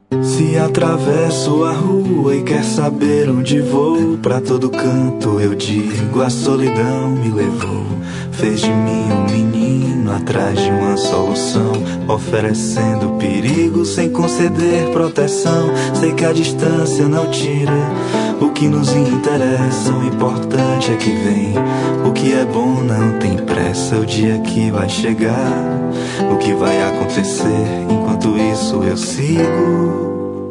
Se atravesso a rua e quer saber onde vou, pra todo canto eu digo: a solidão me levou. Fez de mim um menino atrás de uma solução, oferecendo perigo sem conceder proteção. Sei que a distância não tira o que nos interessa, o importante é que vem. O que é bom não tem pressa, o dia que vai chegar, o que vai acontecer. Enquanto isso eu sigo.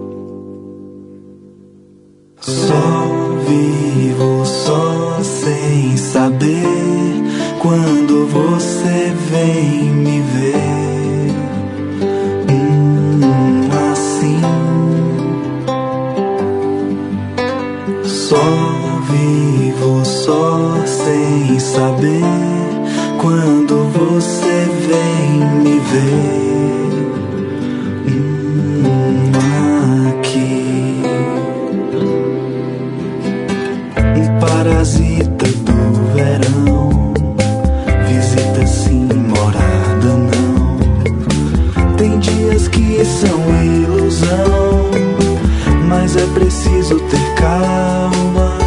Só vivo só sem saber quando você vem me ver assim. Só vivo só sem saber quando você vem me ver aqui. Parasita do verão, visita sim, morada não. Tem dias que são ilusão, mas é preciso ter calma,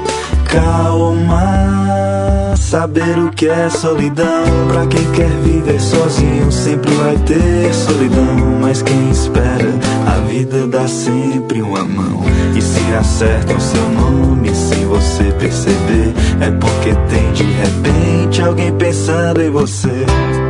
calma. Saber o que é solidão. Pra quem quer viver sozinho sempre vai ter solidão, mas quem espera, a vida dá sempre uma mão. E se acerta o seu nome sem você perceber, é porque tem de repente alguém pensando em você.